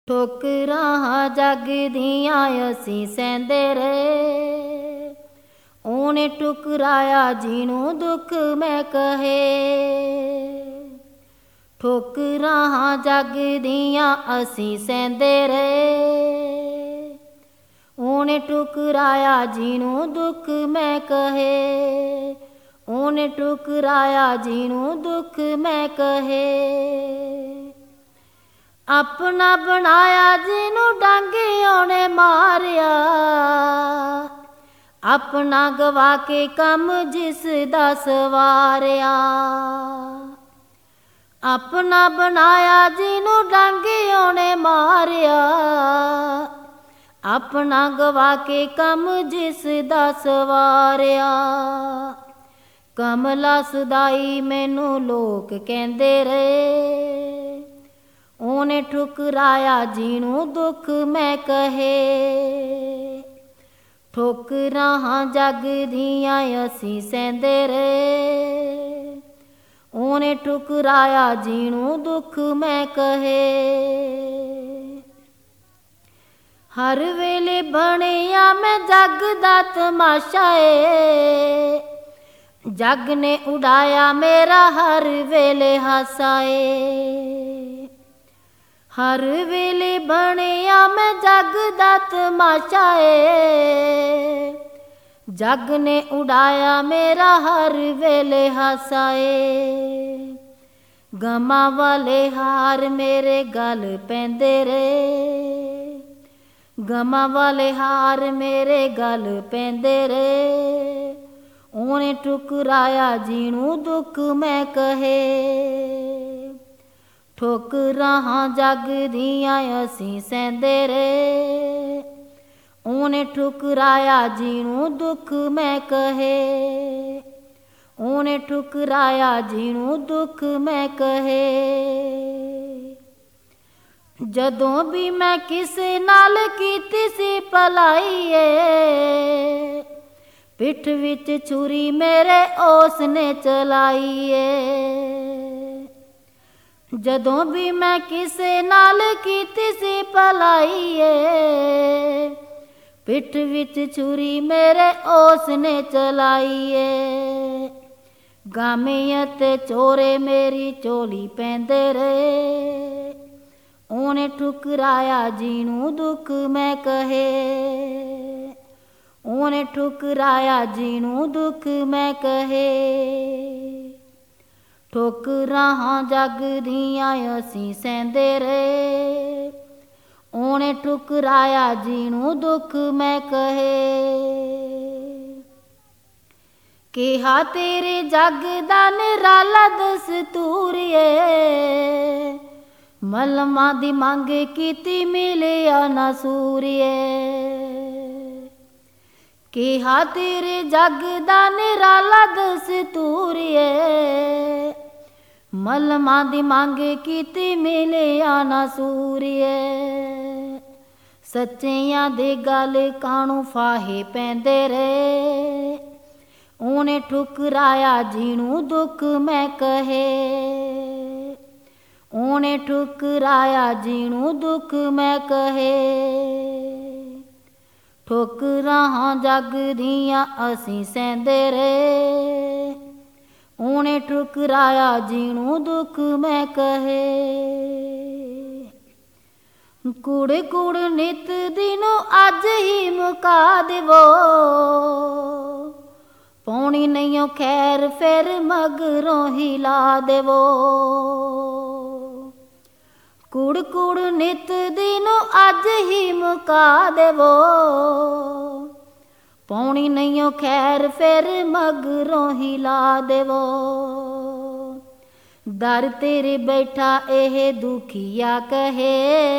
ठोकरां जग दियां असीं सहंदे रहे, ਉਹਨੇ ठुकराया ਜਿਹਨੂੰ दुख मैं कहे। ठोकरां जग दियां असीं सहंदे रहे, ਉਹਨੇ ठुकराया ਜਿਹਨੂੰ दुख मैं कहे। ਉਹਨੇ ठुकराया ਜਿਹਨੂੰ दुख मैं कहे। अपना बनाया जिनू डांगे ਉਹਨੇ मारिया, अपना गवा के कम जिसदा सवारिया। अपना बनाया जिनू डांगे ਉਹਨੇ मारिया, अपना गवा के कम जिसदा सवारिया। कमला सदाई मैनू लोक कहंदे रहे, ਉਹਨੇ ठुकराया ਜਿਹਨੂੰ दुख मैं कहे। ठोकरां जग दियां असीं सहंदे रहे, ਉਹਨੇ ठुकराया ਜਿਹਨੂੰ दुख मैं कहे। हर वेले बणिया मैं जग दा तमाशा ए, जग ने उड़ाया मेरा हर वेले हासा ए। हर वेले बणिया मैं जग दा तमाशा ए, जग ने उड़ाया मेरा हर वेले हासा ए। गमां वाले हार मेरे गल पैंदे रहे, गमां वाले हार मेरे गल पैंदे रहे। ਉਹਨੇ ठुकराया ਜਿਹਨੂੰ दुख मैं कहे। ठोकरां जग दियां असीं सहंदे रहे, ਉਹਨੇ ठुकराया ਜਿਹਨੂੰ दुख मैं कहे। ਉਹਨੇ ठुकराया ਜਿਹਨੂੰ दुख मैं कहे। ਜਦੋਂ भी मैं किसे नाल कीती सी भलाई ए, पिठ विच छुरी मेरे उसने चलाई ए। ਜਦੋਂ भी मैं किसे नाल कीती सी भलाई ए, पिठ विच छुरी मेरे उसने चलाई ए। गामे ते चोरे मेरी झोली पैंदे रहे, ਉਹਨੇ ठुकराया ਜਿਹਨੂੰ दुख मैं कहे। ਉਹਨੇ ठुकराया ਜਿਹਨੂੰ दुख मैं कहे। ठोकरां जग दियां असीं सहंदे रहे, ਉਹਨੇ ठुकराया ਜਿਹਨੂੰ दुख मैं कहे। ਕਿਹਾ तेरे जग दा निराला दस्तूर ਏ, मलमां दी मंग कीती मिलिया ना सूरिए। ਕਿਹਾ तेरे जग दा निराला दस्तूर ਏ, मलमां दी मंग कीती मिलिया ना सूरिए। सच्चियां दे गल काणू फाहे पैंदे रहे, ਉਹਨੇ ठुकराया ਜਿਹਨੂੰ दुख मैं कहे। ਉਹਨੇ ठुकराया ਜਿਹਨੂੰ दुख मैं कहे। ठोकरां जग दियां असीं सहंदे रहे, ਉਹਨੇ ठुकराया ਜਿਹਨੂੰ दुख मैं कहे। कुड़ कुड़ नित दिनों अज ही मुका देवो, पाउणी नहीं खैर फिर मगरों ही ला देवो। कुड़ कुड़ नित दिनों अज ही मुका देवो, पाउणी नहीं खैर फिर मगरों ही ला देवो। दर तेरे बैठा एह दुखिया कहे,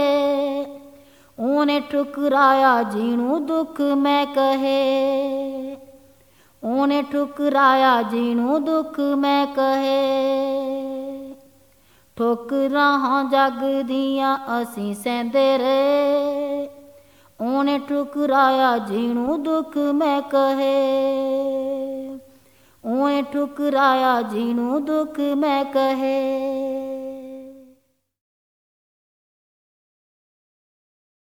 ਉਹਨੇ ठुकराया ਜਿਹਨੂੰ दुख मैं कहे। ਉਹਨੇ ठुकराया ਜਿਹਨੂੰ दुख मैं कहे। ठोकरां जग दियां असीं सहंदे रहे, ਉਹਨੇ ठुकराया ਜਿਹਨੂੰ दुख मैं कहे। ਉਹਨੇ ठुकराया ਜਿਹਨੂੰ दुख मैं कहे।